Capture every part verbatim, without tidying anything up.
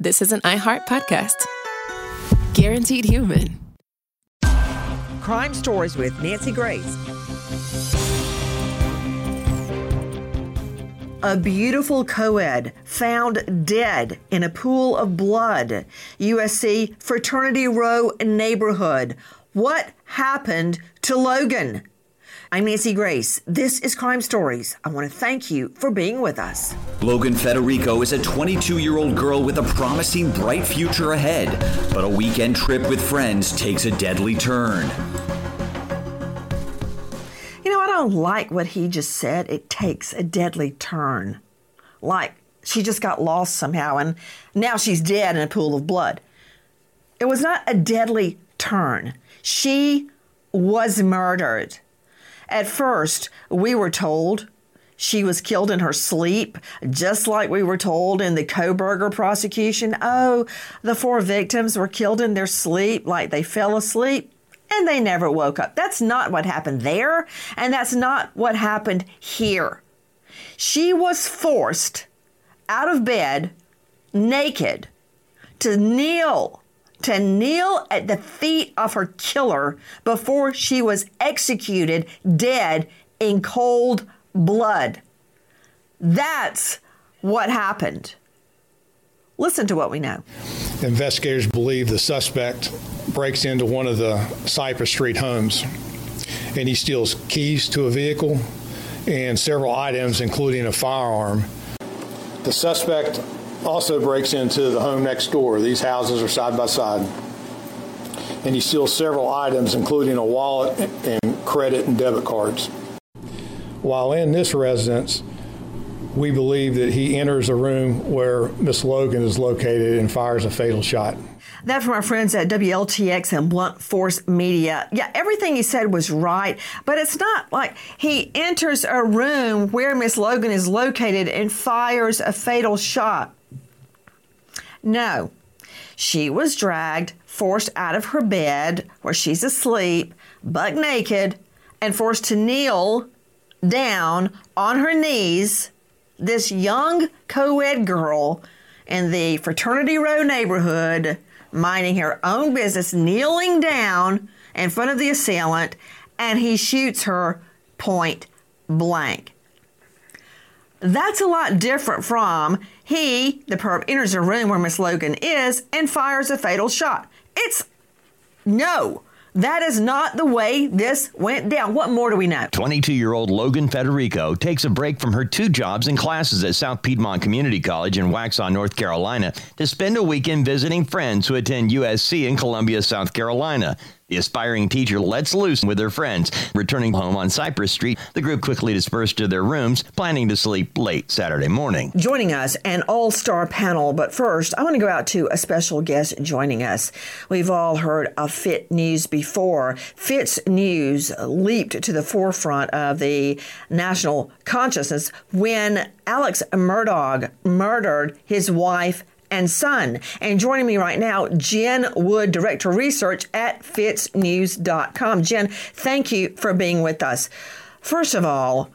this is an iHeart podcast. Guaranteed human. Crime Stories with Nancy Grace. A beautiful co-ed found dead in a pool of blood. U S C Fraternity Row neighborhood. What happened to Logan? I'm Nancy Grace. This is Crime Stories. I want to thank you for being with us. Logan Federico is a twenty-two-year-old girl with a promising, bright future ahead. But a weekend trip with friends takes a deadly turn. You know, I don't like what he just said. It takes a deadly turn. Like she just got lost somehow and now she's dead in a pool of blood. It was not a deadly turn. She was murdered. At first, we were told she was killed in her sleep, just like we were told in the Kohberger prosecution. Oh, the four victims were killed in their sleep, like they fell asleep, and they never woke up. That's not what happened there, and that's not what happened here. She was forced out of bed, naked, to kneel to kneel at the feet of her killer before she was executed dead in cold blood. That's what happened. Listen to what we know. Investigators believe the suspect breaks into one of the Cypress Street homes and he steals keys to a vehicle and several items, including a firearm. The suspect also breaks into the home next door. These houses are side by side. And he steals several items, including a wallet and credit and debit cards. While in this residence, we believe that he enters a room where Miss Logan is located and fires a fatal shot. That from our friends at W L T X and Blunt Force Media. Yeah, everything he said was right, but it's not like he enters a room where Miss Logan is located and fires a fatal shot. No, she was dragged, forced out of her bed where she's asleep, buck naked, and forced to kneel down on her knees. This young co-ed girl in the Fraternity Row neighborhood, minding her own business, kneeling down in front of the assailant, and he shoots her point blank. That's a lot different from he, the perp, enters a room where Miss Logan is and fires a fatal shot. It's no. That is not the way this went down. What more do we know? twenty-two-year-old Logan Federico takes a break from her two jobs and classes at South Piedmont Community College in Waxhaw, North Carolina, to spend a weekend visiting friends who attend U S C in Columbia, South Carolina. The aspiring teacher lets loose with her friends. Returning home on Cypress Street, the group quickly dispersed to their rooms, planning to sleep late Saturday morning. Joining us, an all-star panel. But first, I want to go out to a special guest joining us. We've all heard of Fit News before. Fit's News leaped to the forefront of the national consciousness when Alex Murdaugh murdered his wife and son. And joining me right now, Jen Wood, Director of Research at fits news dot com. Jen, thank you for being with us. First of all,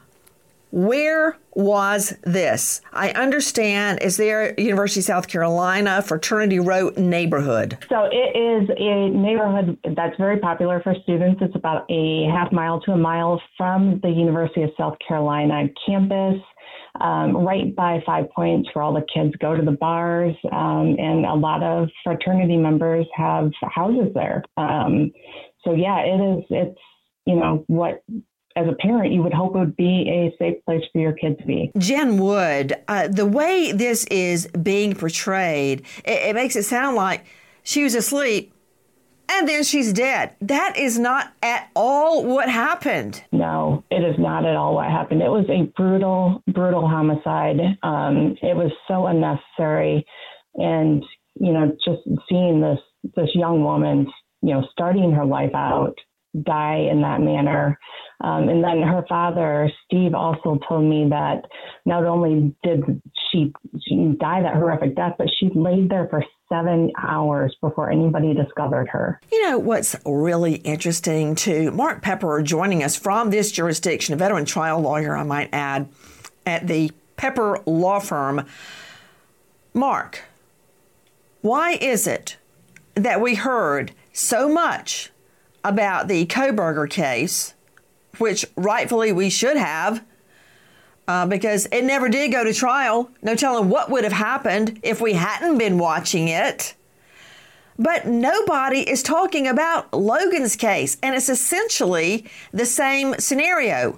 where was this? I understand, is there University of South Carolina, Fraternity Row neighborhood? So it is a neighborhood that's very popular for students. It's about a half mile to a mile from the University of South Carolina campus. Um, right by Five Points, where all the kids go to the bars, um, and a lot of fraternity members have houses there. Um, so yeah, it is. It's you know what, as a parent, you would hope it would be a safe place for your kids to be. Jen Wood, uh, the way this is being portrayed, it, it makes it sound like she was asleep and then she's dead. That is not at all what happened. No, it is not at all what happened. It was a brutal, brutal homicide. Um, it was so unnecessary. And, you know, just seeing this, this young woman, you know, starting her life out, die in that manner. Um, and then her father, Steve, also told me that not only did she, she die that horrific death, but she laid there for seven hours before anybody discovered her. You know, what's really interesting, too, Mark Pepper joining us from this jurisdiction, a veteran trial lawyer, I might add, at the Pepper Law Firm. Mark, Why is it that we heard so much about the Kohberger case, which rightfully we should have, uh, because it never did go to trial. No telling what would have happened if we hadn't been watching it. But nobody is talking about Logan's case, and it's essentially the same scenario.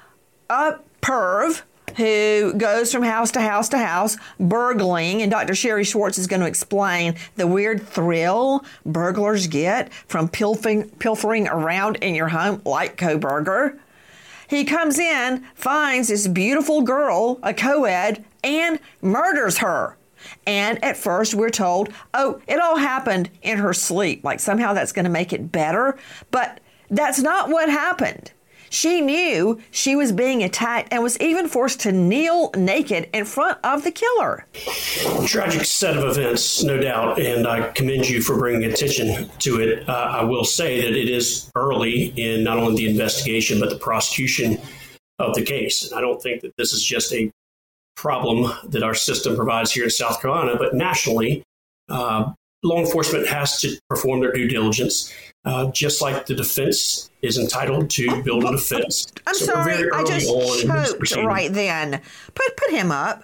A perv who goes from house to house to house, burgling, and Doctor Sherry Schwartz is going to explain the weird thrill burglars get from pilfering, pilfering around in your home like Kohberger. He comes in, finds this beautiful girl, a co-ed, and murders her. And at first we're told, oh, it all happened in her sleep. Like somehow that's going to make it better. But that's not what happened. She knew she was being attacked and was even forced to kneel naked in front of the killer. Tragic set of events, no doubt, and I commend you for bringing attention to it. Uh, I will say that it is early in not only the investigation, but the prosecution of the case. And I don't think that this is just a problem that our system provides here in South Carolina, but nationally, uh, law enforcement has to perform their due diligence, uh, just like the defense is entitled to build a defense. I'm so sorry, I just choked right then. Put put him up.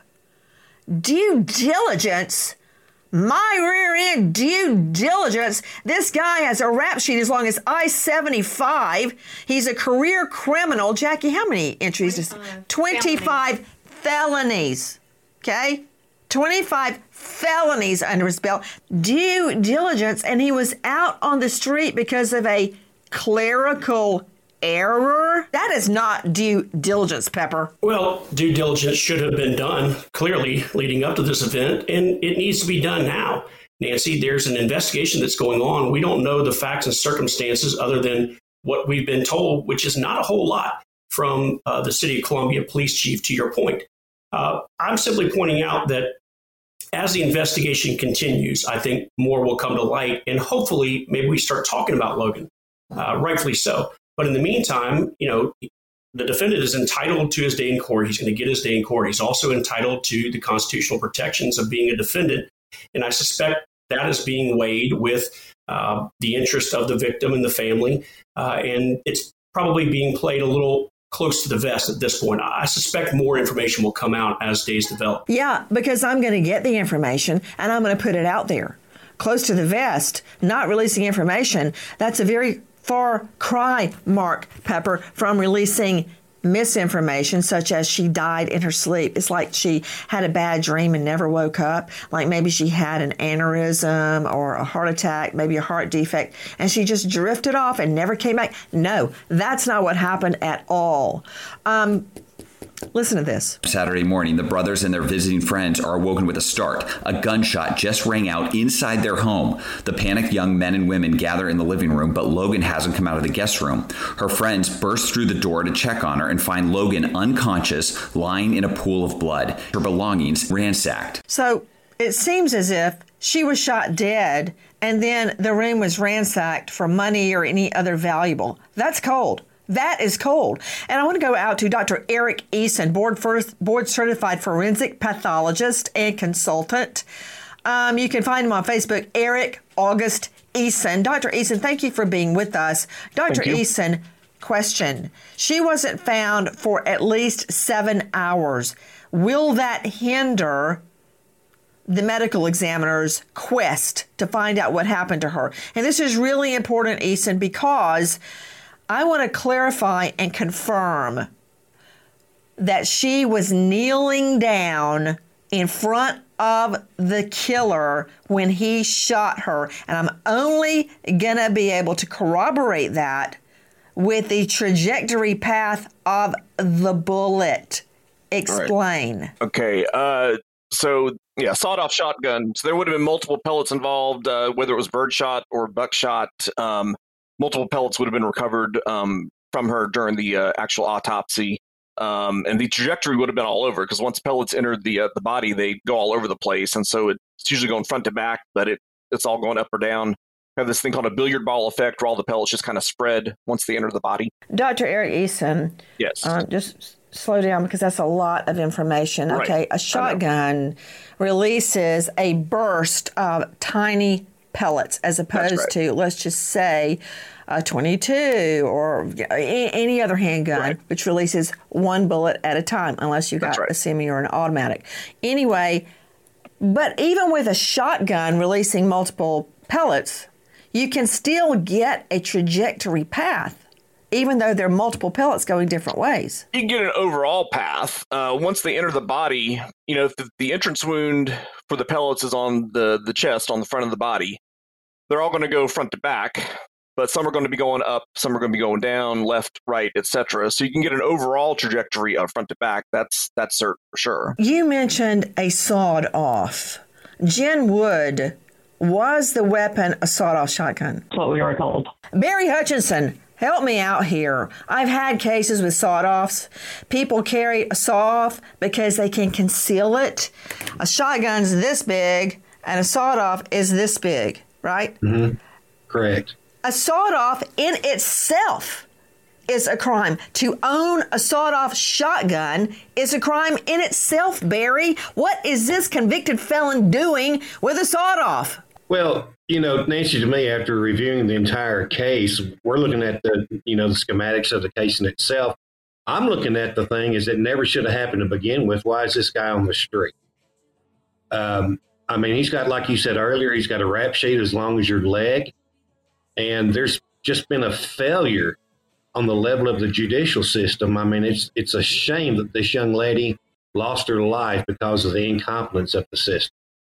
Due diligence? My rear end due diligence. This guy has a rap sheet as long as I seventy-five. He's a career criminal. Jackie, how many entries? Is twenty-five felonies. Okay? twenty-five felonies under his belt. Due diligence, and he was out on the street because of a clerical error? That is not due diligence, Pepper. Well, due diligence should have been done clearly leading up to this event, and it needs to be done now. Nancy, there's an investigation that's going on. We don't know the facts and circumstances other than what we've been told, which is not a whole lot from uh, the City of Columbia Police Chief, to your point. Uh, I'm simply pointing out that as the investigation continues, I think more will come to light, and hopefully maybe we start talking about Logan, uh, rightfully so. But in the meantime, you know, the defendant is entitled to his day in court. He's going to get his day in court. He's also entitled to the constitutional protections of being a defendant. And I suspect that is being weighed with uh, the interest of the victim and the family. Uh, and it's probably being played a little close to the vest at this point. I suspect more information will come out as days develop. Yeah, because I'm going to get the information and I'm going to put it out there. Close to the vest, not releasing information. That's a very far cry, Mark Pepper, from releasing misinformation, such as she died in her sleep. It's like she had a bad dream and never woke up. Like maybe she had an aneurysm or a heart attack, maybe a heart defect, and she just drifted off and never came back. No, that's not what happened at all. Um, Listen to this. Saturday morning, the brothers and their visiting friends are awoken with a start. A gunshot just rang out inside their home. The panicked young men and women gather in the living room, but Logan hasn't come out of the guest room. Her friends burst through the door to check on her and find Logan unconscious, lying in a pool of blood. Her belongings ransacked. So it seems as if she was shot dead and then the room was ransacked for money or any other valuable. That's cold. That is cold. And I want to go out to Doctor Eric Eason, board first, board certified forensic pathologist and consultant. Um, you can find him on Facebook, Eric August Eason. Doctor Eason, thank you for being with us. Doctor Eason, question. She wasn't found for at least seven hours. Will that hinder the medical examiner's quest to find out what happened to her? And this is really important, Eason, because I want to clarify and confirm that she was kneeling down in front of the killer when he shot her. And I'm only going to be able to corroborate that with the trajectory path of the bullet. Explain. Right. Okay. Uh, so, yeah, sawed-off shotgun. So there would have been multiple pellets involved, uh, whether it was birdshot or buckshot. Um, Multiple pellets would have been recovered um, from her during the uh, actual autopsy. Um, and the trajectory would have been all over because once pellets entered the uh, the body, they go all over the place. And so it's usually going front to back, but it it's all going up or down. We have this thing called a billiard ball effect where all the pellets just kind of spread once they enter the body. Doctor Eric Eason. Yes. Uh, just slow down because that's a lot of information. Right. Okay, a shotgun releases a burst of tiny pellets as opposed right. to, let's just say, a twenty-two or any other handgun, right. which releases one bullet at a time, unless you got right. a semi or an automatic. Anyway, but even with a shotgun releasing multiple pellets, you can still get a trajectory path, even though there are multiple pellets going different ways. You can get an overall path. Uh, once they enter the body, you know, if the, the entrance wound for the pellets is on the, the chest, on the front of the body, they're all going to go front to back, but some are going to be going up, some are going to be going down, left, right, et cetera. So you can get an overall trajectory of front to back. That's that's certain for sure. You mentioned a sawed-off. Jen Wood, was the weapon a sawed-off shotgun? That's what we were told. Barry Hutchinson, help me out here. I've had cases with sawed-offs. People carry a saw-off because they can conceal it. A shotgun's this big, and a sawed-off is this big, right? Mm-hmm. Correct. A sawed-off in itself is a crime. To own a sawed-off shotgun is a crime in itself, Barry. What is this convicted felon doing with a sawed-off? Well, you know, Nancy, to me, after reviewing the entire case, we're looking at the, you know, the schematics of the case in itself. I'm looking at the thing is it never should have happened to begin with. Why is this guy on the street? Um, I mean, he's got, like you said earlier, he's got a rap sheet as long as your leg. And there's just been a failure on the level of the judicial system. I mean, it's it's a shame that this young lady lost her life because of the incompetence of the system.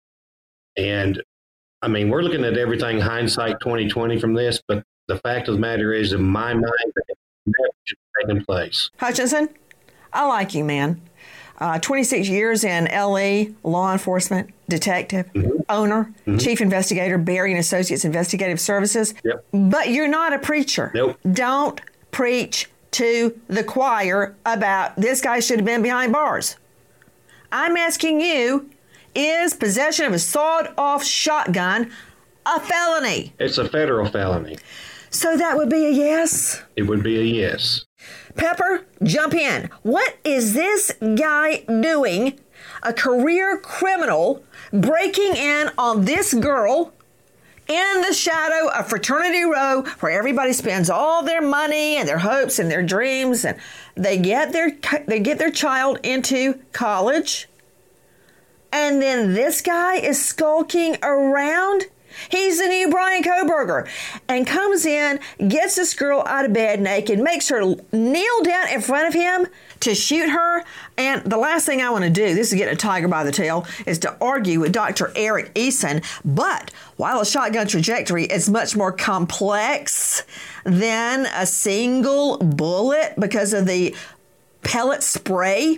And, I mean, we're looking at everything hindsight twenty twenty from this, but the fact of the matter is, in my mind, that never should have taken place. Hutchinson, I like you, man. Uh, twenty-six years in L E, law enforcement, detective, mm-hmm. owner, mm-hmm. chief investigator, Barry and Associates Investigative Services. Yep. But you're not a preacher. Nope. Don't preach to the choir about this guy should have been behind bars. I'm asking you, is possession of a sawed-off shotgun a felony? It's a federal felony. So that would be a yes? It would be a yes. Pepper, jump in. What is this guy doing? A career criminal breaking in on this girl in the shadow of Fraternity Row, where everybody spends all their money and their hopes and their dreams, and they get their they get their child into college, and then this guy is skulking around. He's the new Brian Kohberger, and comes in, gets this girl out of bed naked, makes her kneel down in front of him to shoot her. And the last thing I want to do, this is getting a tiger by the tail, is to argue with Doctor Eric Eason. But while a shotgun trajectory is much more complex than a single bullet because of the pellet spray,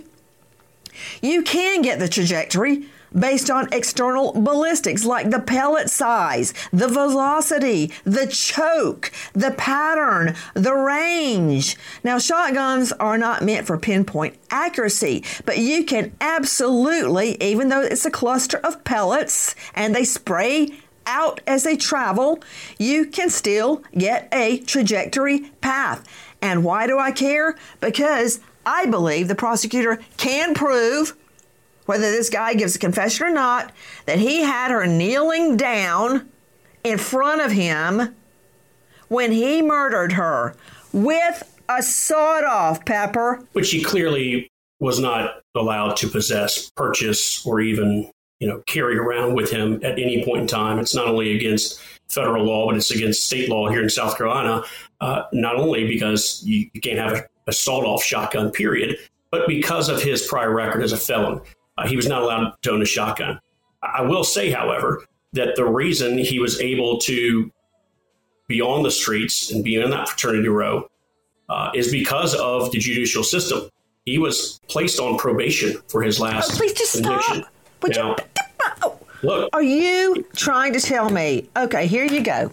you can get the trajectory based on external ballistics like the pellet size, the velocity, the choke, the pattern, the range. Now, shotguns are not meant for pinpoint accuracy, but you can absolutely, even though it's a cluster of pellets and they spray out as they travel, you can still get a trajectory path. And why do I care? Because I believe the prosecutor can prove, whether this guy gives a confession or not, that he had her kneeling down in front of him when he murdered her with a sawed-off, Pepper. Which he clearly was not allowed to possess, purchase, or even, you know, carry around with him at any point in time. It's not only against federal law, but it's against state law here in South Carolina, uh, not only because you, you can't have a, a sawed-off shotgun, period, but because of his prior record as a felon. Uh, he was not allowed to own a shotgun. I will say, however, that the reason he was able to be on the streets and be in that fraternity row uh, is because of the judicial system. He was placed on probation for his last oh, please just conviction. Stop. Would now, you, oh, look, are you trying to tell me? Okay, here you go.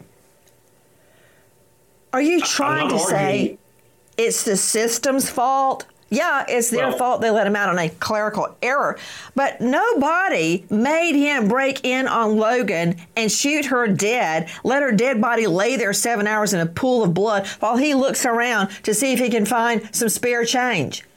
Are you trying to arguing. say it's the system's fault? Yeah, it's their well, fault they let him out on a clerical error. But nobody made him break in on Logan and shoot her dead, let her dead body lay there seven hours in a pool of blood while he looks around to see if he can find some spare change.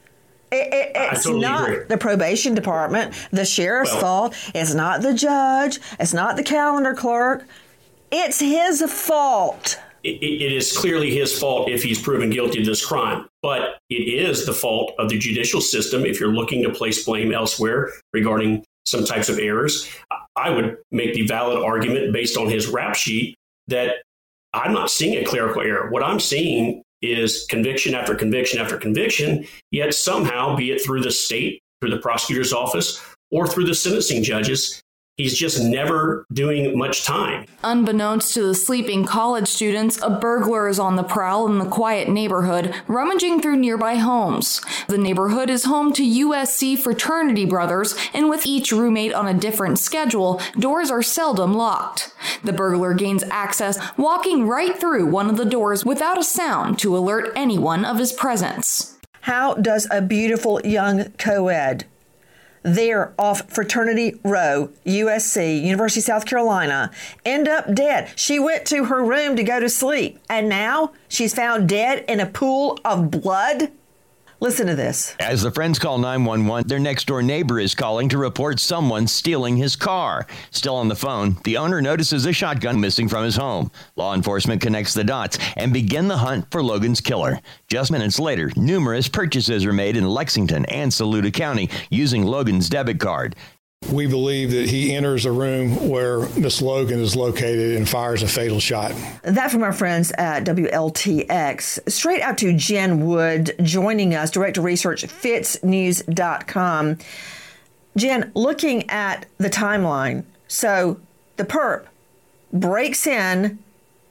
It, it, it's totally not agree. the probation department, the sheriff's Well, fault. It's not the judge. It's not the calendar clerk. It's his fault. It, it is clearly his fault if he's proven guilty of this crime, but it is the fault of the judicial system if you're looking to place blame elsewhere regarding some types of errors. I would make the valid argument based on his rap sheet that I'm not seeing a clerical error. What I'm seeing is conviction after conviction after conviction, yet somehow, be it through the state, through the prosecutor's office, or through the sentencing judges, he's just never doing much time. Unbeknownst to the sleeping college students, a burglar is on the prowl in the quiet neighborhood, rummaging through nearby homes. The neighborhood is home to U S C fraternity brothers, and with each roommate on a different schedule, doors are seldom locked. The burglar gains access, walking right through one of the doors without a sound to alert anyone of his presence. How does a beautiful young co-ed there off Fraternity Row, U S C, University of South Carolina, end up dead? She went to her room to go to sleep, and now she's found dead in a pool of blood? Listen to this. As the friends call nine one one, their next-door neighbor is calling to report someone stealing his car. Still on the phone, the owner notices a shotgun missing from his home. Law enforcement connects the dots and begin the hunt for Logan's killer. Just minutes later, numerous purchases are made in Lexington and Saluda County using Logan's debit card. We believe that he enters a room where Miss Logan is located and fires a fatal shot. That from our friends at W L T X. Straight out to Jen Wood joining us, Director of Research, Fitz News dot com. Jen, looking at the timeline, so the perp breaks in,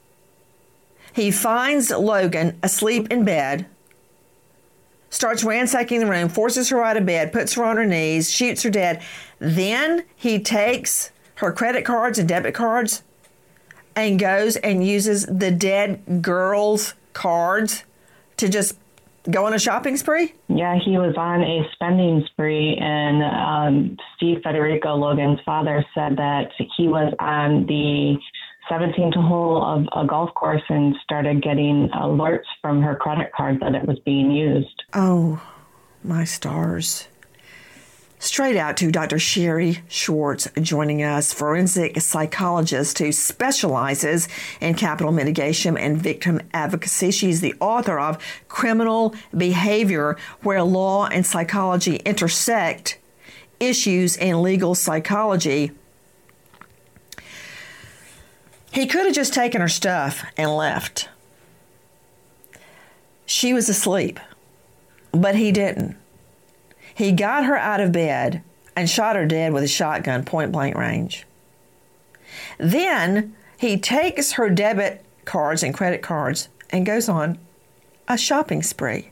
he finds Logan asleep in bed, starts ransacking the room, forces her out of bed, puts her on her knees, shoots her dead. Then he takes her credit cards and debit cards and goes and uses the dead girl's cards to just go on a shopping spree? Yeah, he was on a spending spree, and um, Steve Federico, Logan's father, said that he was on the seventeenth hole of a golf course and started getting alerts from her credit card that it was being used. Oh, my stars. Straight out to Doctor Sherry Schwartz joining us, forensic psychologist who specializes in capital mitigation and victim advocacy. She's the author of Criminal Behavior, Where Law and Psychology Intersect, Issues in Legal Psychology. He could have just taken her stuff and left. She was asleep, but he didn't. He got her out of bed and shot her dead with a shotgun, point blank range. Then he takes her debit cards and credit cards and goes on a shopping spree.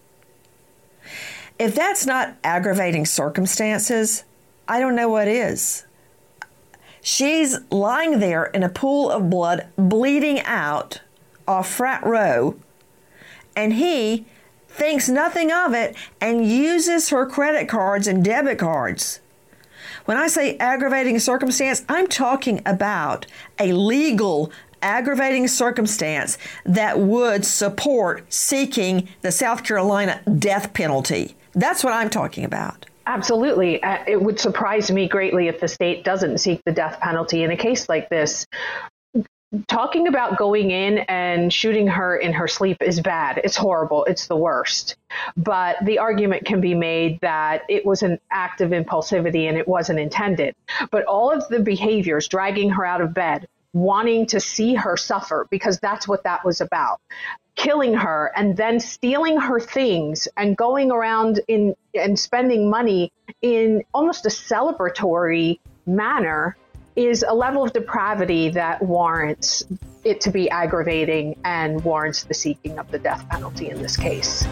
If that's not aggravating circumstances, I don't know what is. She's lying there in a pool of blood, bleeding out off Frat Row, and he thinks nothing of it and uses her credit cards and debit cards. When I say aggravating circumstance, I'm talking about a legal aggravating circumstance that would support seeking the South Carolina death penalty. That's what I'm talking about. Absolutely. Uh, it would surprise me greatly if the state doesn't seek the death penalty in a case like this. Talking about going in and shooting her in her sleep is bad. It's horrible. It's the worst. But the argument can be made that it was an act of impulsivity and it wasn't intended. But all of the behaviors, dragging her out of bed, wanting to see her suffer, because that's what that was about, killing her and then stealing her things and going around in and spending money in almost a celebratory manner is a level of depravity that warrants it to be aggravating and warrants the seeking of the death penalty in this case.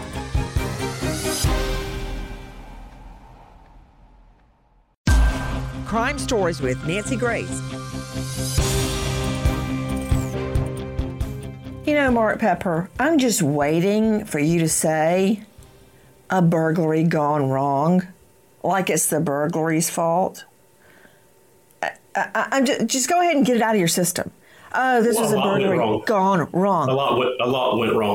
Crime Stories with Nancy Grace. You know, Mark Pepper, I'm just waiting for you to say a burglary gone wrong, like it's the burglary's fault. I, I, I'm just, just go ahead and get it out of your system. Oh, this Well, was a a lot went burglary wrong. gone wrong. A lot went, a lot went wrong.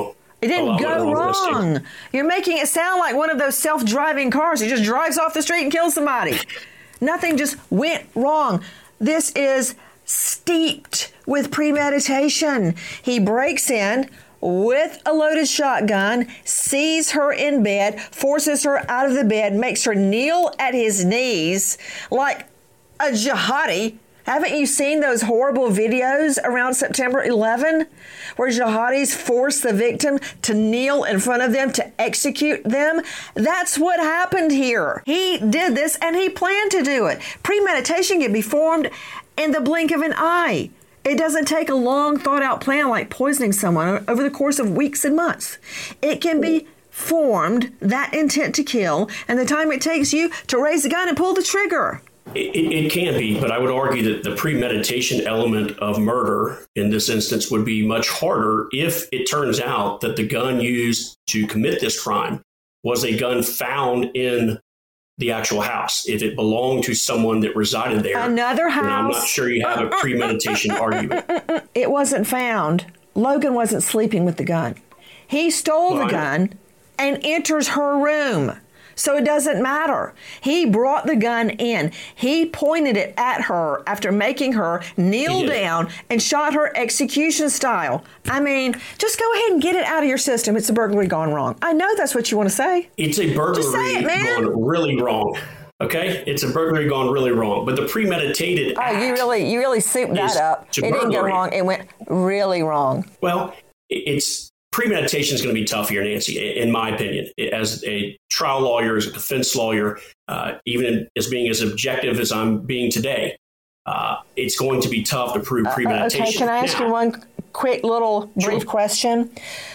It didn't Oh, go wrong. You're making it sound like one of those self-driving cars. It just drives off the street and kills somebody. Nothing just went wrong. This is steeped with premeditation. He breaks in with a loaded shotgun, sees her in bed, forces her out of the bed, makes her kneel at his knees like a jihadi. Haven't you seen those horrible videos around September eleventh where jihadis force the victim to kneel in front of them to execute them? That's what happened here. He did this and he planned to do it. Premeditation can be formed in the blink of an eye. It doesn't take a long thought out plan like poisoning someone over the course of weeks and months. It can be formed, that intent to kill, and the time it takes you to raise the gun and pull the trigger. It, it, it can be, but I would argue that the premeditation element of murder in this instance would be much harder if it turns out that the gun used to commit this crime was a gun found in the actual house. If it belonged to someone that resided there, another house, I'm not sure you have a premeditation argument. It wasn't found. Logan wasn't sleeping with the gun. He stole well, the gun and enters her room. So it doesn't matter. He brought the gun in. He pointed it at her after making her kneel down and shot her execution style. I mean, just go ahead and get it out of your system. It's a burglary gone wrong. I know that's what you want to say. It's a burglary it, gone really wrong. Okay? It's a burglary gone really wrong. But the premeditated Oh, act you really you really souped that up. It didn't go wrong. It went really wrong. Well, it's premeditation is going to be tough here, Nancy, in my opinion. As a trial lawyer, as a defense lawyer, uh, even as being as objective as I'm being today, uh, it's going to be tough to prove premeditation. Uh, okay, can I ask now, you one quick little brief sure. question?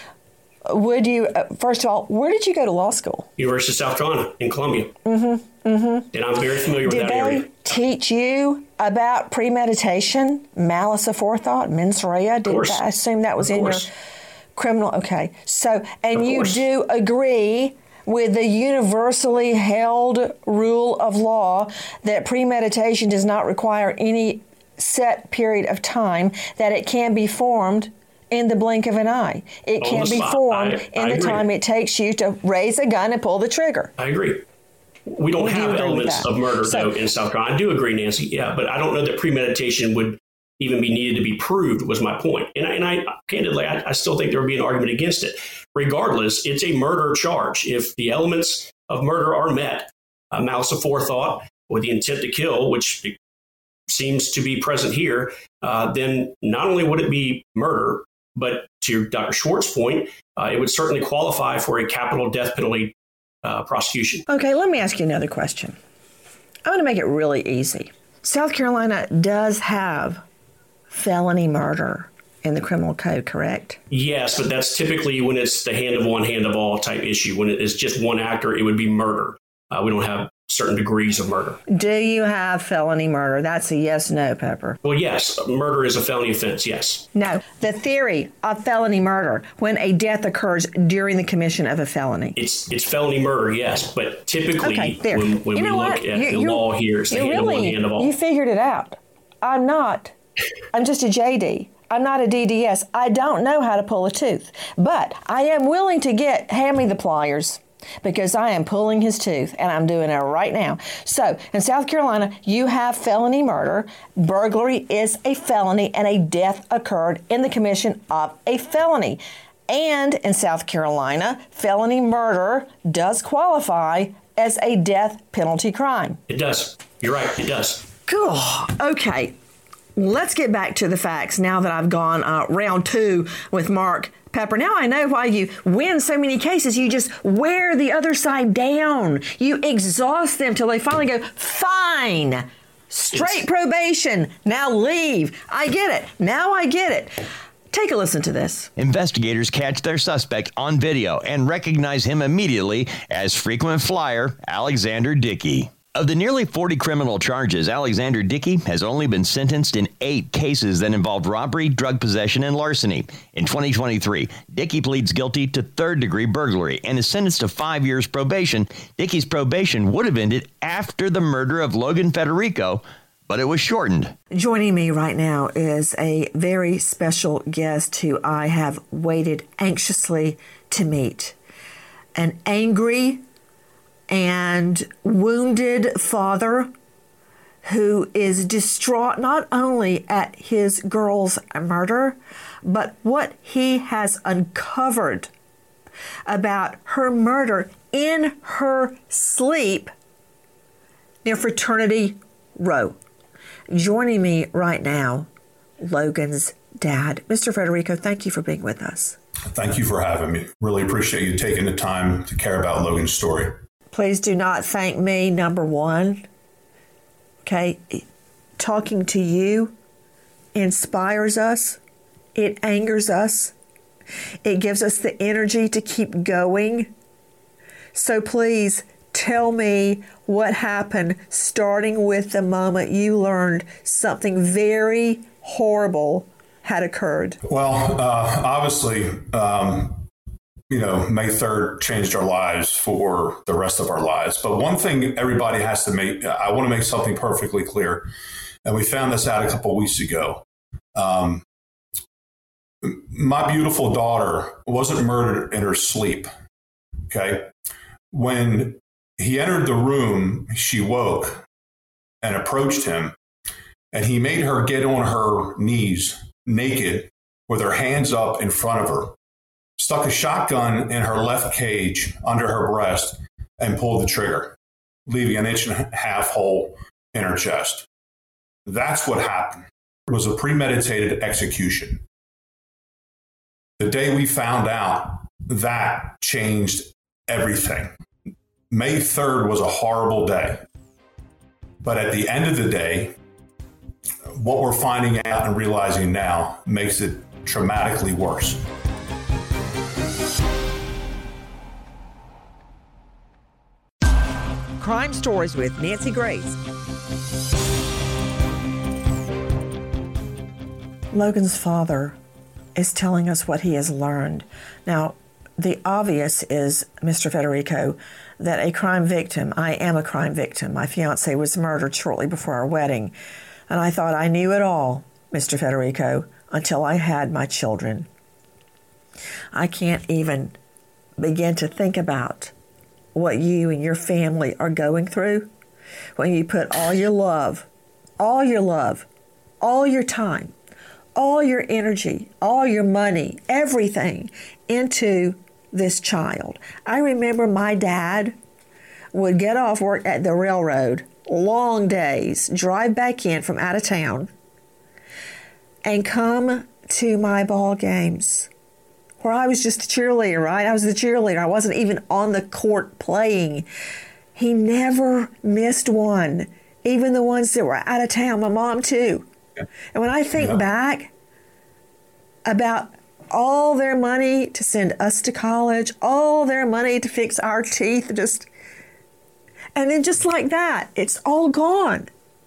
Would you, uh, first of all, where did you go to law school? University of South Carolina in Columbia. Mm-hmm, mm-hmm. And I'm very familiar Did with that area. Did they teach you about premeditation, malice aforethought, mens rea? Did I assume that was of in course. your criminal? Okay. So, and Of you course. do agree with the universally held rule of law that premeditation does not require any set period of time, that it can be formed in the blink of an eye. It On can the be spot. formed I- in I the agree. time it takes you to raise a gun and pull the trigger. I agree. We don't Would you have agree with elements that? of murder, So- though, in South Carolina. I do agree, Nancy, yeah, but I don't know that premeditation would even be needed to be proved, was my point. And I, and I candidly, I, I still think there would be an argument against it. Regardless, it's a murder charge. If the elements of murder are met, uh, malice aforethought with the intent to kill, which seems to be present here, uh, then not only would it be murder, but to Doctor Schwartz's point, uh, it would certainly qualify for a capital death penalty uh, prosecution. Okay, let me ask you another question. I'm going to make it really easy. South Carolina does have felony murder in the criminal code, correct? Yes, but that's typically when it's the hand of one, hand of all type issue. When it is just one actor, it would be murder. Uh, we don't have certain degrees of murder. Do you have felony murder? That's a yes, no, Pepper. Well, yes, murder is a felony offense, yes. No, the theory of felony murder, when a death occurs during the commission of a felony. It's it's felony murder, yes, but typically Okay, there. when, when You we know look what? at You- the you- law here, it's the you hand of one, really, hand of all. You figured it out. I'm not. I'm just a J D. I'm not a D D S. I don't know how to pull a tooth. But I am willing to get, hand me the pliers, because I am pulling his tooth, and I'm doing it right now. So, in South Carolina, you have felony murder. Burglary is a felony, and a death occurred in the commission of a felony. And in South Carolina, felony murder does qualify as a death penalty crime. It does. You're right, it does. Cool. Okay. Let's get back to the facts now that I've gone uh, round two with Mark Pepper. Now I know why you win so many cases. You just wear the other side down. You exhaust them till they finally go, fine. Straight probation. Now leave. I get it. Now I get it. Take a listen to this. Investigators catch their suspect on video and recognize him immediately as frequent flyer Alexander Dickey. Of the nearly forty criminal charges, Alexander Dickey has only been sentenced in eight cases that involved robbery, drug possession, and larceny. In twenty twenty-three, Dickey pleads guilty to third-degree burglary and is sentenced to five years probation. Dickey's probation would have ended after the murder of Logan Federico, but it was shortened. Joining me right now is a very special guest who I have waited anxiously to meet. An angry and wounded father who is distraught not only at his girl's murder, but what he has uncovered about her murder in her sleep near Fraternity Row. Joining me right now, Logan's dad. Mister Federico, thank you for being with us. Thank you for having me. Really appreciate you taking the time to care about Logan's story. Please do not thank me, number one. Okay, talking to you inspires us. It angers us. It gives us the energy to keep going. So please tell me what happened, starting with the moment you learned something very horrible had occurred. Well, uh, obviously, um, you know, May third changed our lives for the rest of our lives. But one thing everybody has to make, I want to make something perfectly clear. And we found this out a couple of weeks ago. Um, my beautiful daughter wasn't murdered in her sleep. Okay. When he entered the room, she woke and approached him, and he made her get on her knees naked with her hands up in front of her, stuck a shotgun in her left cage under her breast, and pulled the trigger, leaving an inch and a half hole in her chest. That's what happened. It was a premeditated execution. The day we found out, that changed everything. May third was a horrible day. But at the end of the day, what we're finding out and realizing now makes it dramatically worse. Crime Stories with Nancy Grace. Logan's father is telling us what he has learned. Now, the obvious is, Mister Federico, that a crime victim, I am a crime victim. My fiance was murdered shortly before our wedding. And I thought I knew it all, Mister Federico, until I had my children. I can't even begin to think about what you and your family are going through when you put all your love, all your love, all your time, all your energy, all your money, everything into this child. I remember my dad would get off work at the railroad, long days, drive back in from out of town, and come to my ball games where I was just a cheerleader, right? I was the cheerleader. I wasn't even on the court playing. He never missed one, even the ones that were out of town, my mom too. Yeah. And when I think yeah. back about all their money to send us to college, all their money to fix our teeth, just, and then just like that, it's all gone.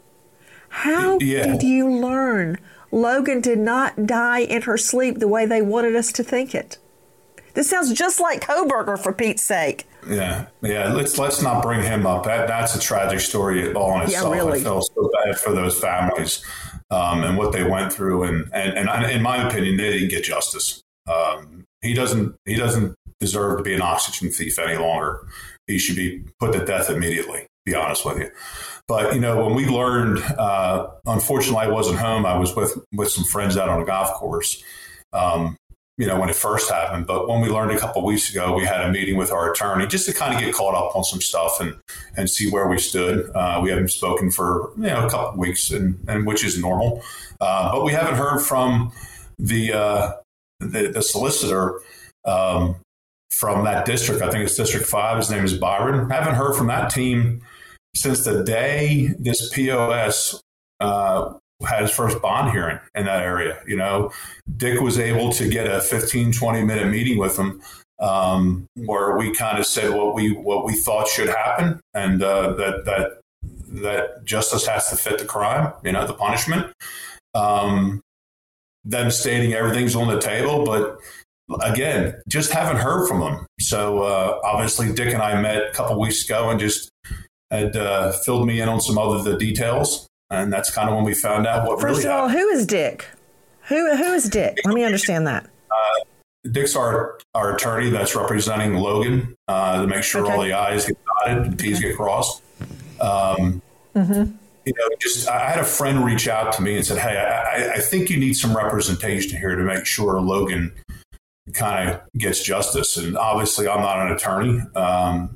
How yeah. did you learn Logan did not die in her sleep the way they wanted us to think it? This sounds just like Kohberger, for Pete's sake. Yeah, yeah. Let's let's not bring him up. That that's a tragic story all in itself. Yeah, really. I feel so bad for those families um, and what they went through, and, and and I, in my opinion, they didn't get justice. Um, he doesn't he doesn't deserve to be an oxygen thief any longer. He should be put to death immediately. To be honest with you. But, you know, when we learned, uh, unfortunately, I wasn't home. I was with, with some friends out on a golf course, um, you know, when it first happened. But when we learned a couple of weeks ago, we had a meeting with our attorney just to kind of get caught up on some stuff and, and see where we stood. Uh, we haven't spoken for, you know, a couple of weeks, and, and which is normal. Uh, but we haven't heard from the, uh, the, the solicitor um, from that district. I think it's District five. His name is Byron. Haven't heard from that team since the day this P O S uh, had his first bond hearing in that area. You know, Dick was able to get a fifteen, twenty minute meeting with him um, where we kind of said what we what we thought should happen, and uh, that that that justice has to fit the crime, you know, the punishment. Um, them stating everything's on the table, but again, just haven't heard from them. So uh, obviously, Dick and I met a couple weeks ago and just had uh, filled me in on some other the details. And that's kind of when we found out what First really of all, happened. who is Dick? Who Who is Dick? Let me understand that. Uh, Dick's our, our attorney that's representing Logan uh, to make sure Okay. all the I's get dotted and T's get crossed. Um, Mm-hmm. you know, just I had a friend reach out to me and said, "Hey, I, I think you need some representation here to make sure Logan kind of gets justice." And obviously, I'm not an attorney, um,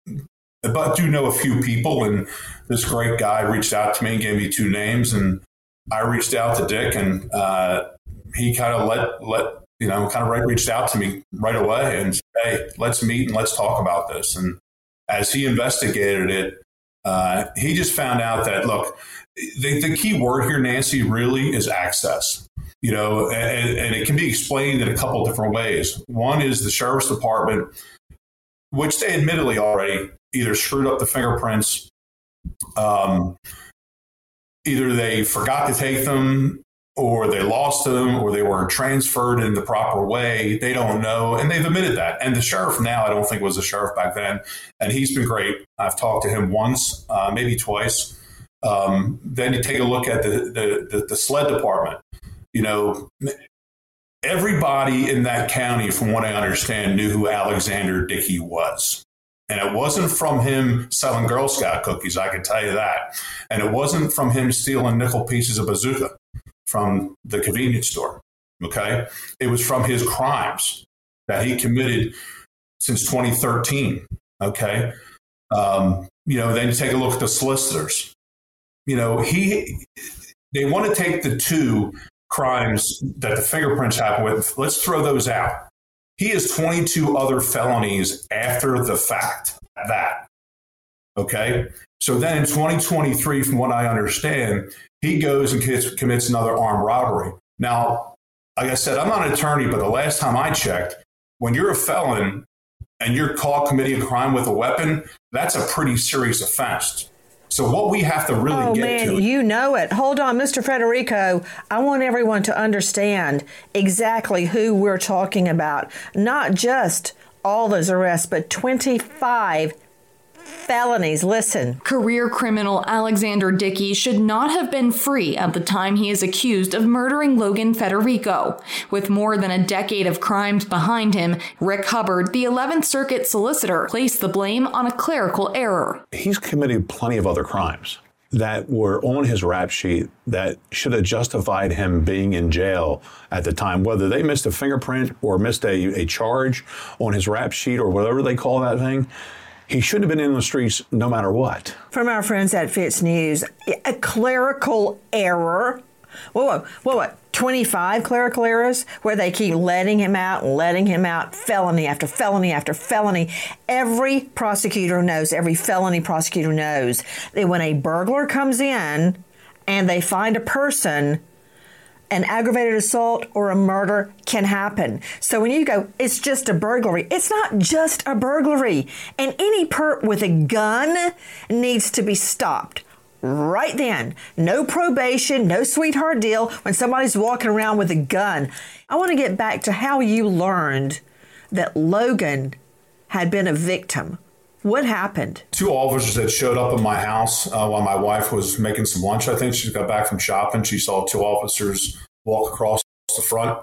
but do know a few people. And this great guy reached out to me and gave me two names, and I reached out to Dick, and uh, he kind of let let you know, kind of right, reached out to me right away and said, "Hey, let's meet and let's talk about this." And as he investigated it, uh, he just found out that, look, the, the key word here, Nancy, really is access. You know, and, and it can be explained in a couple of different ways. One is the sheriff's department, which they admittedly already either screwed up the fingerprints, um, either they forgot to take them, or they lost them, or they weren't transferred in the proper way. They don't know, and they've admitted that. And the sheriff now, I don't think was the sheriff back then, and he's been great. I've talked to him once, uh, maybe twice. Um, then you take a look at the, the, the, the SLED department. You know, everybody in that county, from what I understand, knew who Alexander Dickey was. And it wasn't from him selling Girl Scout cookies, I can tell you that. And it wasn't from him stealing nickel pieces of bazooka from the convenience store, okay? It was from his crimes that he committed since twenty thirteen, okay? Um, you know, then you take a look at the solicitors. You know, he, they want to take the two crimes that the fingerprints happen with, let's throw those out. He has twenty-two other felonies after the fact, that, okay? So then in twenty twenty-three, from what I understand, he goes and commits, commits another armed robbery. Now, like I said, I'm not an attorney, but the last time I checked, when you're a felon and you're caught committing a crime with a weapon, that's a pretty serious offense. So what we have to really oh, get man, to... you know it. Hold on, Mister Federico. I want everyone to understand exactly who we're talking about. Not just all those arrests, but twenty-five felonies. Listen. Career criminal Alexander Dickey should not have been free at the time he is accused of murdering Logan Federico. With more than a decade of crimes behind him, Rick Hubbard, the eleventh Circuit solicitor, placed the blame on a clerical error. He's committed plenty of other crimes that were on his rap sheet that should have justified him being in jail at the time, whether they missed a fingerprint or missed a, a charge on his rap sheet or whatever they call that thing. He should have been in the streets no matter what. From our friends at Fitz News, a clerical error. Whoa, whoa, whoa, what? twenty-five clerical errors where they keep letting him out and letting him out, felony after felony after felony. Every prosecutor knows, every felony prosecutor knows that when a burglar comes in and they find a person, an aggravated assault or a murder can happen. So when you go, it's just a burglary, it's not just a burglary. And any perp with a gun needs to be stopped right then. No probation, no sweetheart deal when somebody's walking around with a gun. I want to get back to how you learned that Logan had been a victim. What happened? Two officers that showed up at my house uh, while my wife was making some lunch. I think she got back from shopping. She saw two officers walk across the front.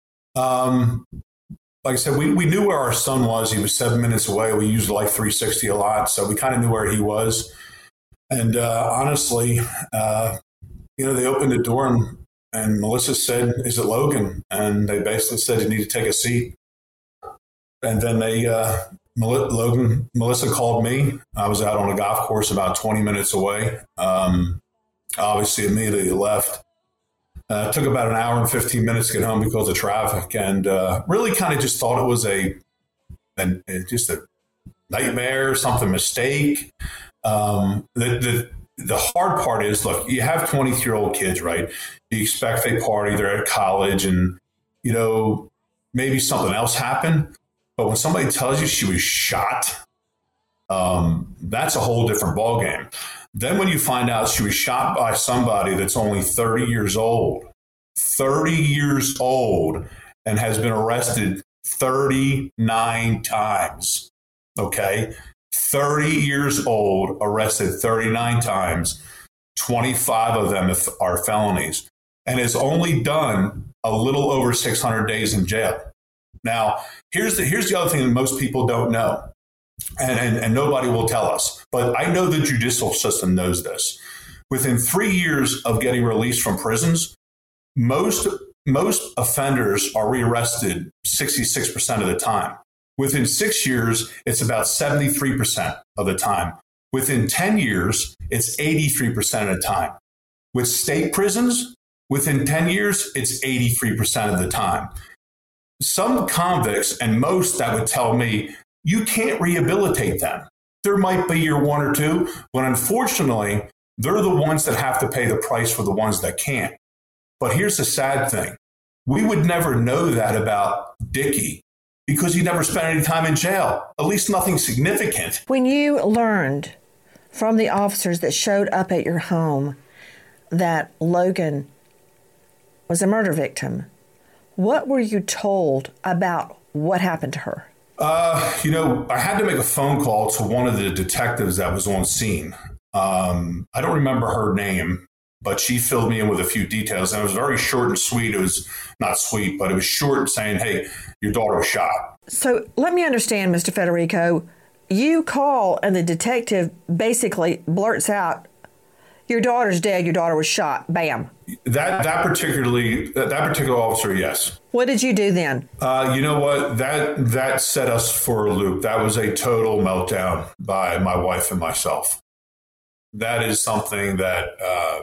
Um, like I said, we, we knew where our son was. He was seven minutes away. We used Life three sixty a lot, so we kind of knew where he was. And uh, honestly, uh, you know, they opened the door and, and Melissa said, "Is it Logan?" And they basically said, "You need to take a seat." And then they... Uh, Logan, Melissa called me. I was out on a golf course about twenty minutes away. Um, obviously, immediately left. Uh, it took about an hour and fifteen minutes to get home because of traffic, and uh, really kind of just thought it was a, a just a nightmare, something mistake. Um, the, the the hard part is, look, you have twenty-three-year-old kids, right? You expect they party, they're at college, and you know maybe something else happened. But when somebody tells you she was shot, um, that's a whole different ballgame. Then when you find out she was shot by somebody that's only thirty years old, thirty years old, and has been arrested thirty-nine times, okay? thirty years old, arrested thirty-nine times. twenty-five of them are felonies, and has only done a little over six hundred days in jail. Now, here's the here's the other thing that most people don't know, and, and, and nobody will tell us. But I know the judicial system knows this. Within three years of getting released from prisons, most most offenders are rearrested sixty-six percent of the time. Within six years, it's about seventy-three percent of the time. Within ten years, it's eighty-three percent of the time. With state prisons, within ten years, it's eighty-three percent of the time. Some convicts, and most that would tell me, you can't rehabilitate them. There might be your one or two, but unfortunately, they're the ones that have to pay the price for the ones that can't. But here's the sad thing. We would never know that about Dickie because he never spent any time in jail, at least nothing significant. When you learned from the officers that showed up at your home that Logan was a murder victim, what were you told about what happened to her? Uh, you know, I had to make a phone call to one of the detectives that was on scene. Um, I don't remember her name, but she filled me in with a few details, and it was very short and sweet. It was not sweet, but it was short, saying, hey, your daughter was shot. So let me understand, Mister Federico. You call, and the detective basically blurts out, your daughter's dead, your daughter was shot. Bam. That that particularly that, that particular officer, yes. What did you do then? Uh, you know what? That that set us for a loop. That was a total meltdown by my wife and myself. That is something that uh,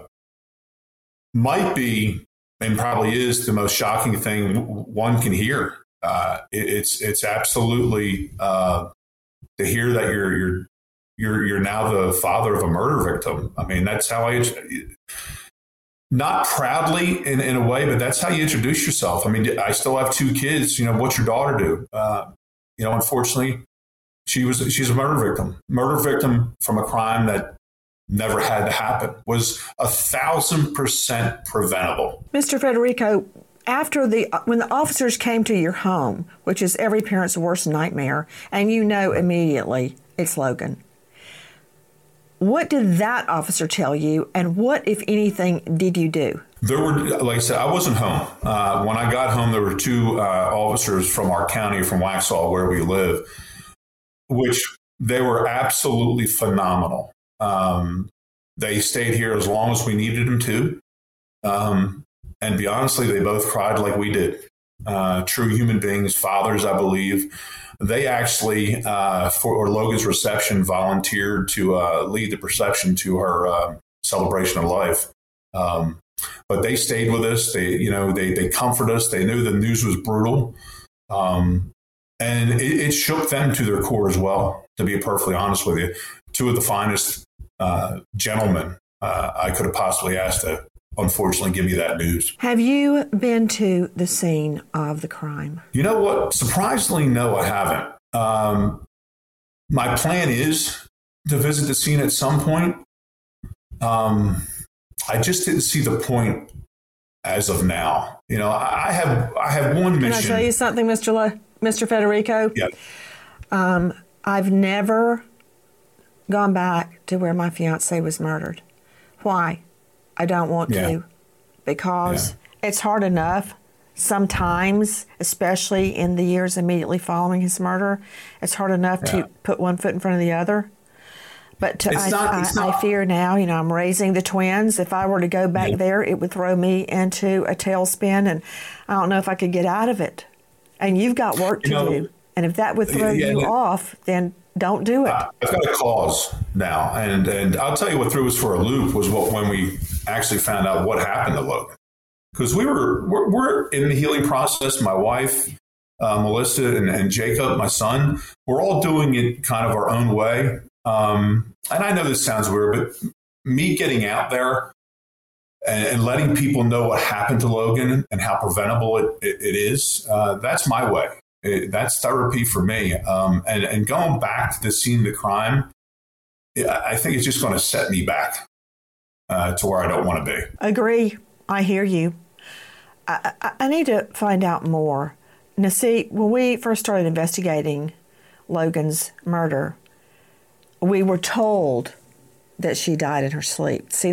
might be and probably is the most shocking thing one can hear. Uh, it, it's it's absolutely uh, to hear that you're you're you're you're now the father of a murder victim. I mean, that's how I. Not proudly in, in a way, but that's how you introduce yourself. I mean, I still have two kids. You know, what's your daughter do? Uh, you know, unfortunately, she was she's a murder victim. Murder victim from a crime that never had to happen. Was a thousand percent preventable. Mister Federico, after the when the officers came to your home, which is every parent's worst nightmare, and you know immediately it's Logan. What did that officer tell you, and what, if anything, did you do? There were, like I said, I wasn't home. Uh, when I got home, there were two uh, officers from our county, from Waxhaw, where we live, which they were absolutely phenomenal. Um, they stayed here as long as we needed them to. Um, and be honestly, they both cried like we did. Uh, true human beings, fathers, I believe. They actually, uh, for Logan's reception, volunteered to uh, lead the procession to her uh, celebration of life. Um, but they stayed with us. They, you know, they they comforted us. They knew the news was brutal, um, and it, it shook them to their core as well. To be perfectly honest with you, two of the finest uh, gentlemen uh, I could have possibly asked to, unfortunately, give me that news. Have you been to the scene of the crime? You know what? Surprisingly, no, I haven't. Um, my plan is to visit the scene at some point. Um, I just didn't see the point as of now. You know, I have I have one mission. Can I tell you something, Mister Le- Mister Federico? Yeah. Um, I've never gone back to where my fiance was murdered. Why? I don't want yeah. to, because yeah. it's hard enough sometimes, especially in the years immediately following his murder. It's hard enough yeah. to put one foot in front of the other. But to, I, not, I, not, I fear now, you know, I'm raising the twins. If I were to go back yeah. there, it would throw me into a tailspin, and I don't know if I could get out of it. And you've got work to you know, do. And if that would throw yeah, you yeah. off, then don't do it. Uh, I've got a cause now. And and I'll tell you what threw us for a loop was what when we actually found out what happened to Logan. Because we were, we're, we're in the healing process. My wife, uh, Melissa, and, and Jacob, my son, we're all doing it kind of our own way. Um, and I know this sounds weird, but me getting out there and, and letting people know what happened to Logan and how preventable it, it, it is, uh, that's my way. It, that's therapy for me. Um, and, and going back to the scene of the crime, I think it's just going to set me back uh, to where I don't want to be. Agree. I hear you. I, I, I need to find out more. Now, see, when we first started investigating Logan's murder, we were told that she died in her sleep. See, that's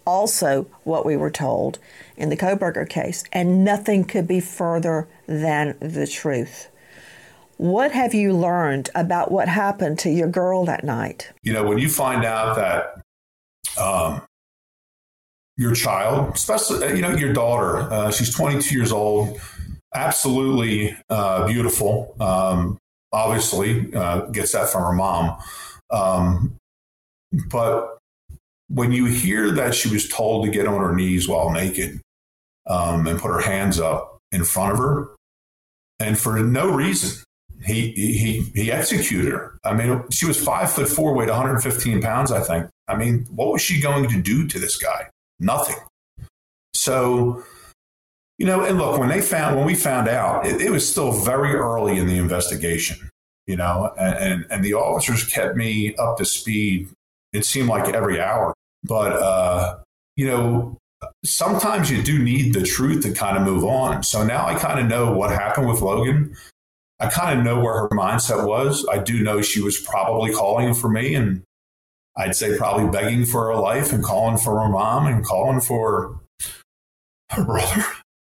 also what we were told in the Kohberger case, and nothing could be further than the truth. What have you learned about what happened to your girl that night? You know, when you find out that um, your child, especially, you know, your daughter, uh, she's twenty-two years old, absolutely uh, beautiful, um, obviously uh, gets that from her mom. Um, but when you hear that she was told to get on her knees while naked um, and put her hands up in front of her, and for no reason, he he he executed her. I mean, she was five foot four, weighed one hundred fifteen pounds, I think. I mean, what was she going to do to this guy? Nothing. So, you know, and look, when they found when we found out, it, it was still very early in the investigation. You know, and, and and the officers kept me up to speed. It seemed like every hour. But, uh, you know, sometimes you do need the truth to kind of move on. So now I kind of know what happened with Logan. I kind of know where her mindset was. I do know she was probably calling for me, and I'd say probably begging for her life and calling for her mom and calling for her brother.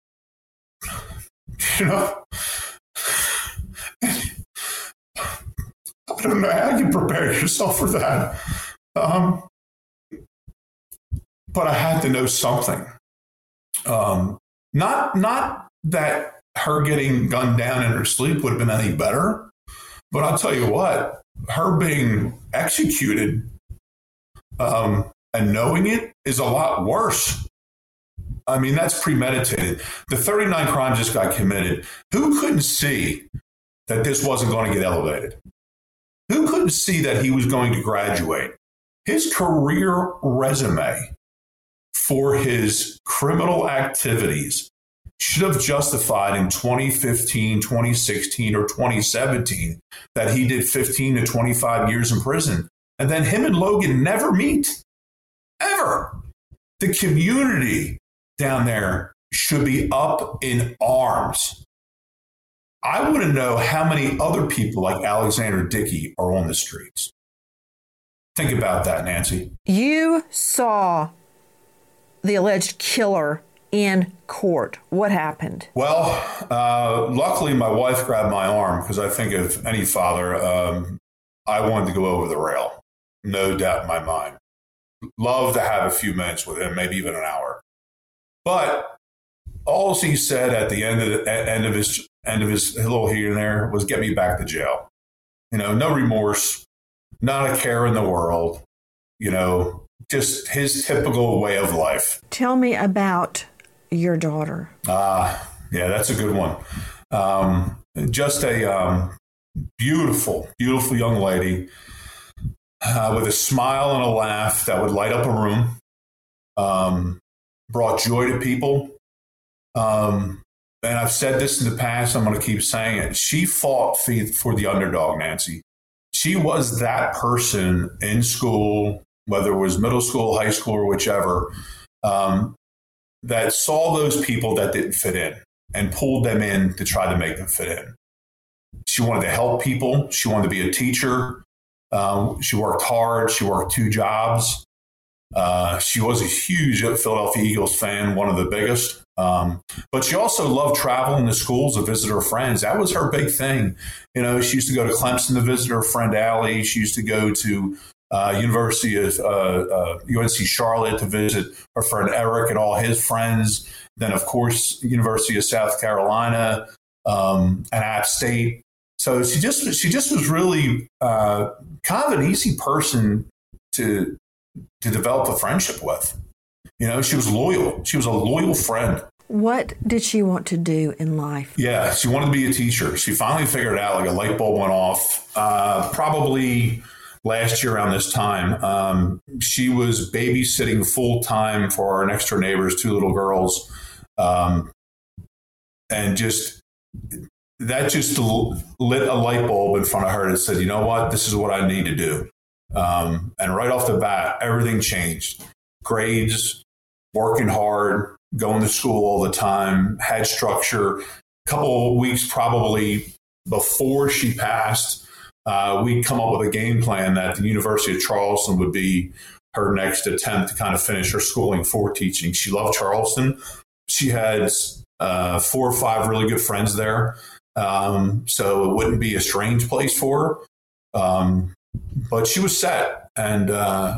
You know? I don't know how you prepare yourself for that. Um, but I had to know something. Um, not, not that her getting gunned down in her sleep would have been any better, but I'll tell you what, her being executed um, and knowing it is a lot worse. I mean, that's premeditated. The thirty-nine crimes this guy committed, who couldn't see that this wasn't going to get elevated? Who couldn't see that he was going to graduate? His career resume for his criminal activities should have justified in twenty fifteen, twenty sixteen, or twenty seventeen that he did fifteen to twenty-five years in prison. And then him and Logan never meet, ever. The community down there should be up in arms. I want to know how many other people like Alexander Dickey are on the streets. Think about that, Nancy. You saw the alleged killer in court. What happened? Well, uh, luckily my wife grabbed my arm, because I think if any father, um, I wanted to go over the rail. No doubt in my mind. Love to have a few minutes with him, maybe even an hour. But all he said at the end of the end of his end of his little here and there was, "Get me back to jail." You know, no remorse, not a care in the world. You know, just his typical way of life. Tell me about your daughter. Ah, yeah, that's a good one. Um, just a um, beautiful, beautiful young lady uh, with a smile and a laugh that would light up a room. Um, brought joy to people. Um, and I've said this in the past, I'm going to keep saying it. She fought for the underdog, Nancy. She was that person in school, whether it was middle school, high school, or whichever, um, that saw those people that didn't fit in and pulled them in to try to make them fit in. She wanted to help people. She wanted to be a teacher. Um, she worked hard. She worked two jobs. Uh, she was a huge Philadelphia Eagles fan, one of the biggest. Um, but she also loved traveling to schools to visit her friends. That was her big thing. You know, she used to go to Clemson to visit her friend Allie. She used to go to uh, University of uh, uh, U N C Charlotte to visit her friend Eric and all his friends. Then, of course, University of South Carolina um, and App State. So she just she just was really uh, kind of an easy person to to develop a friendship with. You know, she was loyal. She was a loyal friend. What did she want to do in life? Yeah, she wanted to be a teacher. She finally figured it out, like a light bulb went off, uh, probably last year around this time. Um, she was babysitting full time for our next door neighbors, two little girls. Um, and just that just lit a light bulb in front of her that said, you know what, this is what I need to do. Um, and right off the bat, everything changed. Grades, working hard, going to school all the time, had structure. A couple of weeks probably before she passed, uh, we'd come up with a game plan that the University of Charleston would be her next attempt to kind of finish her schooling for teaching. She loved Charleston. She had uh, four or five really good friends there. Um, so it wouldn't be a strange place for her. Um, but she was set. And uh,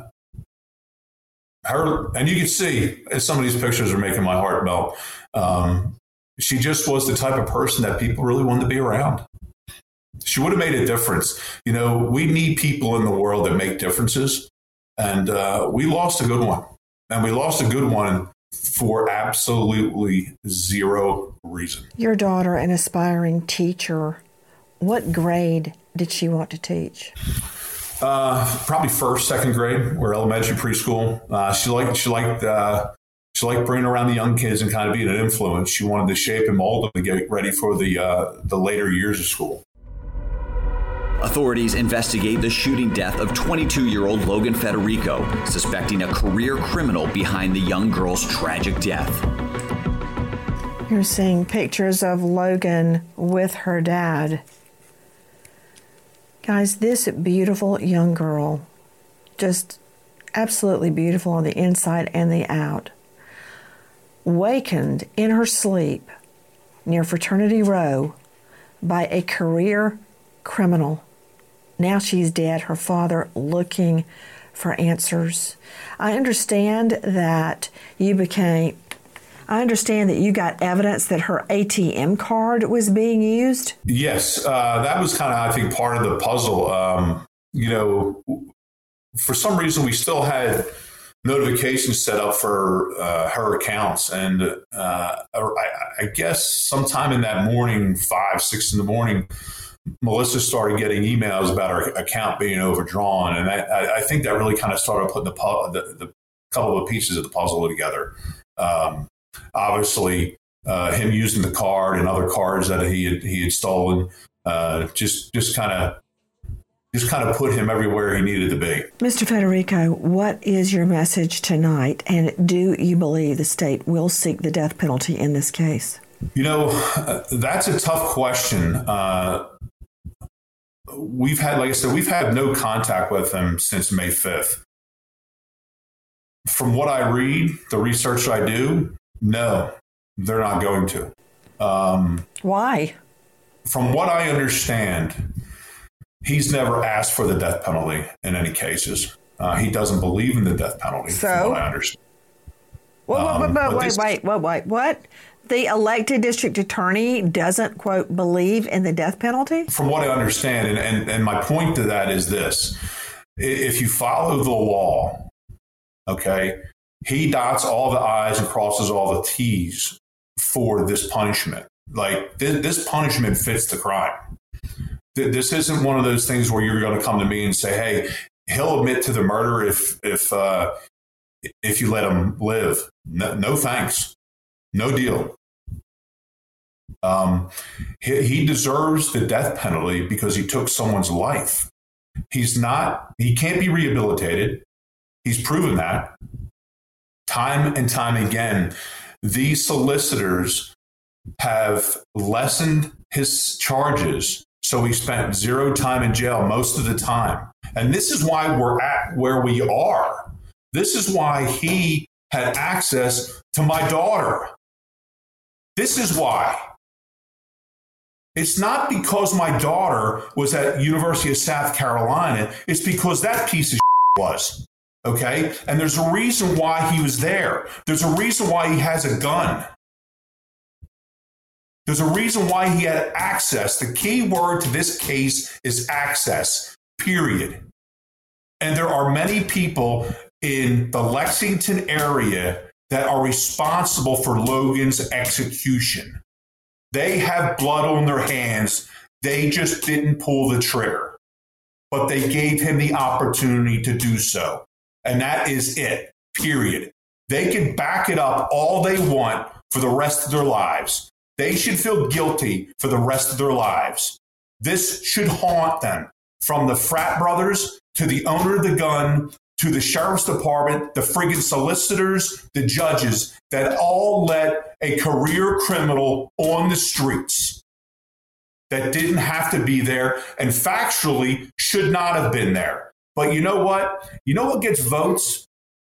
her, and you can see, some of these pictures are making my heart melt. Um, she just was the type of person that people really wanted to be around. She would have made a difference. You know, we need people in the world that make differences. And uh, we lost a good one. And we lost a good one for absolutely zero reason. Your daughter, an aspiring teacher, what grade did she want to teach? Uh, probably first, second grade, or elementary, preschool. Uh, she liked, she liked, uh, she liked bringing around the young kids and kind of being an influence. She wanted to shape and mold them to get ready for the uh, the later years of school. Authorities investigate the shooting death of twenty-two-year-old Logan Federico, suspecting a career criminal behind the young girl's tragic death. You're seeing pictures of Logan with her dad. Guys, this beautiful young girl, just absolutely beautiful on the inside and the out, wakened in her sleep near Fraternity Row by a career criminal. Now she's dead, her father looking for answers. I understand that you became, I understand that you got evidence that her A T M card was being used. Yes, uh, that was kind of, I think, part of the puzzle. Um, you know, for some reason, we still had notifications set up for uh, her accounts. And uh, I, I guess sometime in that morning, five, six in the morning, Melissa started getting emails about her account being overdrawn. And I, I think that really kind of started putting the, the, the couple of pieces of the puzzle together. Um, obviously, uh, him using the card and other cards that he had, he had stolen uh, just just kind of just kind of put him everywhere he needed to be. Mister Federico, what is your message tonight? And do you believe the state will seek the death penalty in this case? You know, uh, that's a tough question. Uh, we've had, like I said, we've had no contact with him since May fifth. From what I read, the research I do, no, they're not going to. Um, Why? From what I understand, he's never asked for the death penalty in any cases. Uh, he doesn't believe in the death penalty, so? From what I understand. Wait, um, wait, wait, wait, this, wait, wait, wait, what? The elected district attorney doesn't, quote, believe in the death penalty? From what I understand, and, and, and my point to that is this. If you follow the law, okay, he dots all the I's and crosses all the T's for this punishment. Like, th- this punishment fits the crime. Th- this isn't one of those things where you're going to come to me and say, hey, he'll admit to the murder if if uh, if you let him live. No, no thanks. No deal. Um, he, he deserves the death penalty because he took someone's life. He's not, he can't be rehabilitated. He's proven that time and time again. These solicitors have lessened his charges, so he spent zero time in jail most of the time. And this is why we're at where we are. This is why he had access to my daughter. This is why. It's not because my daughter was at University of South Carolina. It's because that piece of was. Okay? And there's a reason why he was there. There's a reason why he has a gun. There's a reason why he had access. The key word to this case is access, period. And there are many people in the Lexington area that are responsible for Logan's execution. They have blood on their hands. They just didn't pull the trigger. But they gave him the opportunity to do so. And that is it, period. They can back it up all they want for the rest of their lives. They should feel guilty for the rest of their lives. This should haunt them, from the frat brothers to the owner of the gun to the sheriff's department, the friggin' solicitors, the judges that all let a career criminal on the streets that didn't have to be there and factually should not have been there. But you know what? You know what gets votes?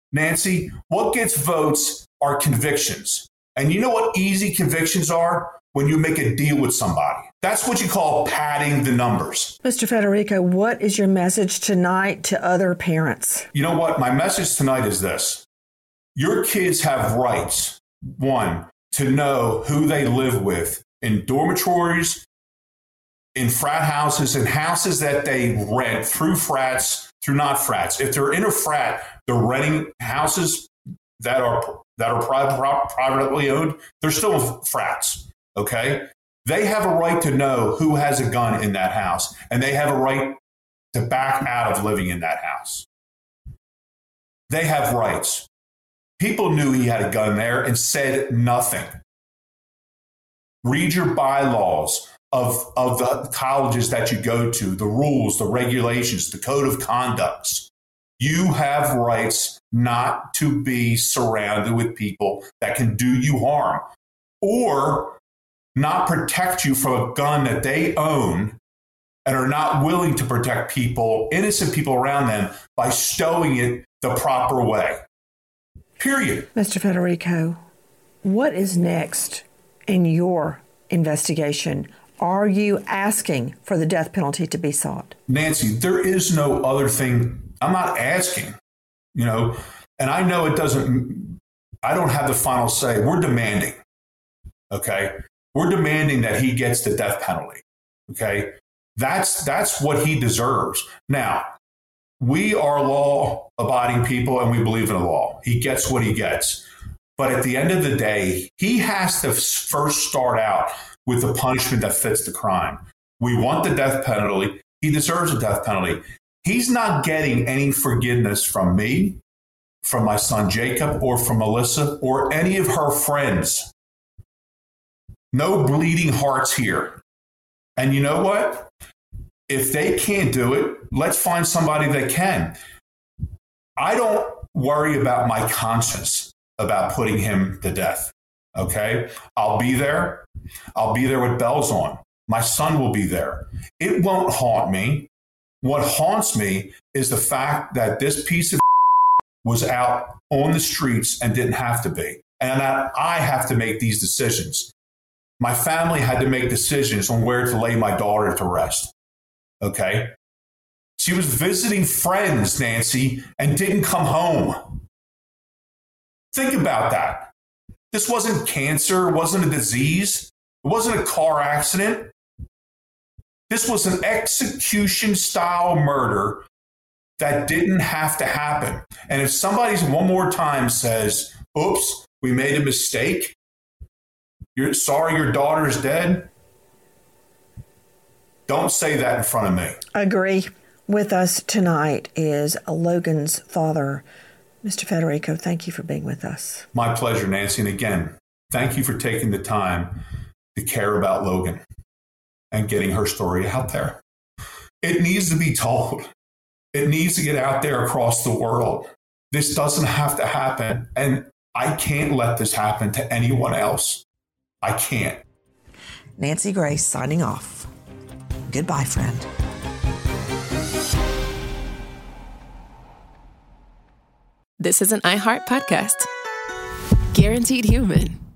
Nancy, what gets votes are convictions. And you know what easy convictions are? When you make a deal with somebody. That's what you call padding the numbers. Mister Federico, what is your message tonight to other parents? You know what? My message tonight is this. Your kids have rights, one, to know who they live with in dormitories, in frat houses, in houses that they rent through frats, through not frats. If they're in a frat, they're renting houses that are that are private, privately owned. They're still frats. Okay, they have a right to know who has a gun in that house, and they have a right to back out of living in that house. They have rights. People knew he had a gun there and said nothing. Read your bylaws of, of the colleges that you go to, the rules, the regulations, the code of conducts. You have rights not to be surrounded with people that can do you harm or not protect you from a gun that they own and are not willing to protect people, innocent people around them, by stowing it the proper way. Period. Mister Federico, what is next in your investigation? Are you asking for the death penalty to be sought? Nancy, there is no other thing. I'm not asking, you know, and I know it doesn't, I don't have the final say. We're demanding, okay? We're demanding that he gets the death penalty. Okay. That's, that's what he deserves. Now, we are law abiding people and we believe in the law. He gets what he gets. But at the end of the day, he has to first start out with the punishment that fits the crime. We want the death penalty. He deserves a death penalty. He's not getting any forgiveness from me, from my son Jacob, or from Melissa, or any of her friends. No bleeding hearts here. And you know what? If they can't do it, let's find somebody that can. I don't worry about my conscience about putting him to death. Okay? I'll be there. I'll be there with bells on. My son will be there. It won't haunt me. What haunts me is the fact that this piece of was out on the streets and didn't have to be. And that I have to make these decisions. My family had to make decisions on where to lay my daughter to rest. Okay? She was visiting friends, Nancy, and didn't come home. Think about that. This wasn't cancer. It wasn't a disease. It wasn't a car accident. This was an execution-style murder that didn't have to happen. And if somebody one more time says, oops, we made a mistake, you're sorry your daughter is dead, don't say that in front of me. Agree. With us tonight is Logan's father. Mister Federico, thank you for being with us. My pleasure, Nancy. And again, thank you for taking the time to care about Logan and getting her story out there. It needs to be told. It needs to get out there across the world. This doesn't have to happen. And I can't let this happen to anyone else. I can't. Nancy Grace signing off. Goodbye, friend. This is an iHeart podcast. Guaranteed Human.